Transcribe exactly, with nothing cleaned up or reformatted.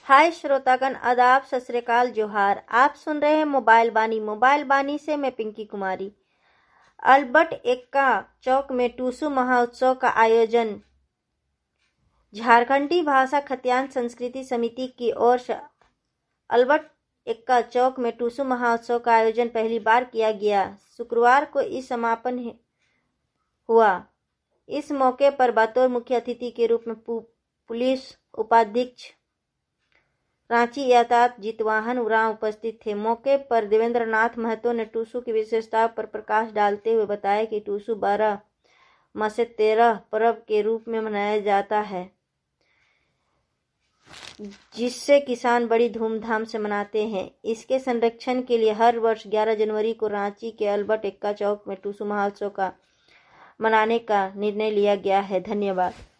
हाय श्रोतागण, आदाब, सत श्री अकाल, जोहार। आप सुन रहे हैं मोबाइल बानी। मोबाइल बानी से मैं पिंकी कुमारी। अल्बर्ट एक्का चौक में टूसू महोत्सव का आयोजन झारखंडी भाषा खतियान संस्कृति समिति की ओर से अल्बर्ट एक्का चौक में टूसू महोत्सव का आयोजन पहली बार किया गया। शुक्रवार को इस समापन हुआ। इस मौके पर बतौर मुख्य अतिथि के रूप में पुलिस उपाधीक्षक रांची यातायात जितवाहन उरांव उपस्थित थे। मौके पर देवेंद्र नाथ महतो ने टूसू की विशेषताओं पर प्रकाश डालते हुए बताया कि टूसू बारह मासे तेरह पर्व के रूप में मनाया जाता है, जिससे किसान बड़ी धूमधाम से मनाते हैं। इसके संरक्षण के लिए हर वर्ष ग्यारह जनवरी को रांची के अल्बर्ट एक्का चौक में टूसू महोत्सव का मनाने का निर्णय लिया गया है। धन्यवाद।